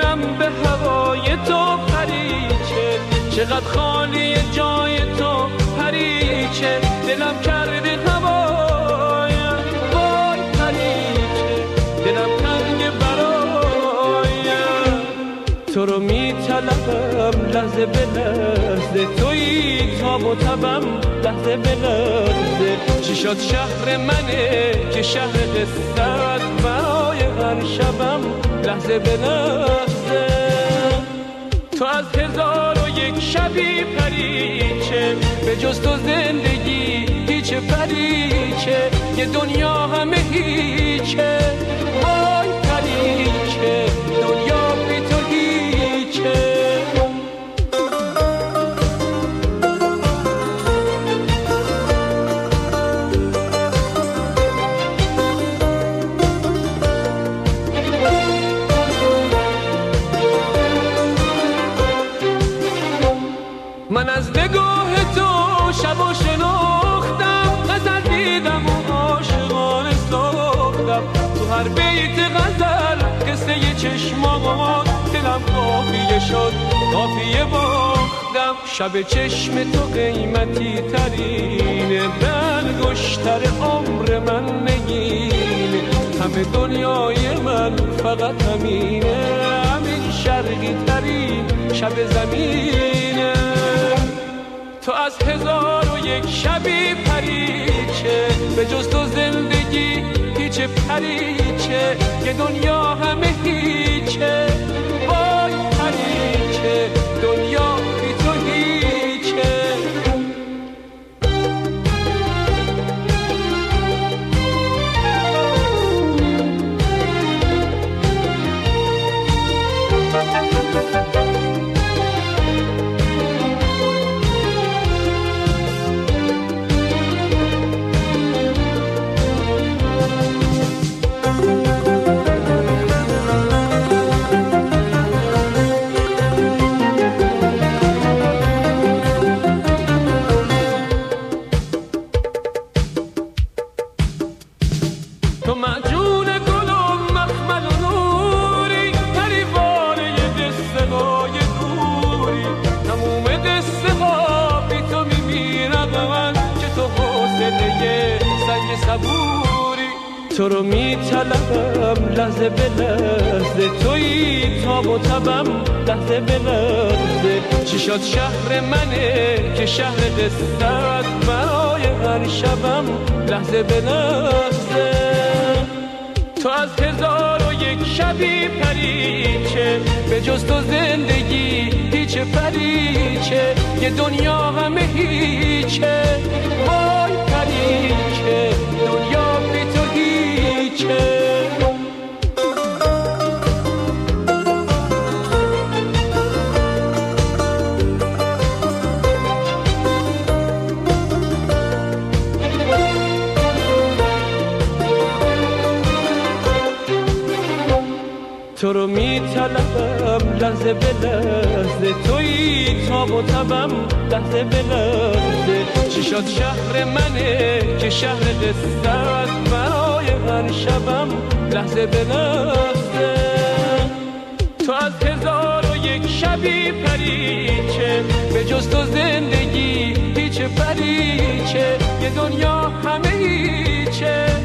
دلم به هوای تو پریچه، چقدر خالی جای تو پریچه، دلم کرده هوایم وای پریچه، دلم تنگ برایم. تو رو میطلبم لحظه به لحظه، تویی تاب و تبم لحظه به لحظه. چی شد شهر منه که شهر قصت، برای هر شبم لحظه به لحظه. تو از 1001 شبی پریچه، به جز تو زندگی هیچ پریچه، یه دنیا همه هیچه وای پریچه، دنیا بی تو هیچه. من از نگاه تو شب و شناختم، غزل دیدم و عاشقانه ساختم. تو هر بیت غزل قصه چشمات، دلم قافیه شد قافیه باختم. شب چشم تو قیمتی ترینه، به انگشتر عمر من نگینه. همه دنیای من فقط همینه، همین شرقی ترین شب زمینه. تو از 1001 شبی پریچه، به جز تو زندگی هیچ پریچه، یه دنیا همه هیچه وای پریچه، دنیا بی تو هیچه. تو معجون گل و مخمل و نوری، پریوانه دسته های دوری. تموم دسته ها بی تو میمیرم، که تو حوصله سنگ صبوری. تو رو میطلبم لحظه به لحظه، تویی تاب و تبم لحظه به لحظه. چی شد شهر منه که شهر قصت، برای هر شبم لحظه به لحظه. تو از 1001 شبی پریچه، به جز تو زندگی هیچ پریچه، یه دنیا همه هیچه وای پریچه، دنیا بی تو هیچه. تو رو میطلبم لحظه به لحظه، تویی تاب و تبم لحظه به لحظه. چی شد شهر منه که شهر قصت، برای هر شبم لحظه به لحظه. تو از 1001 شبی پریچه، به جز تو زندگی هیچ پریچه، یه دنیا همه هیچه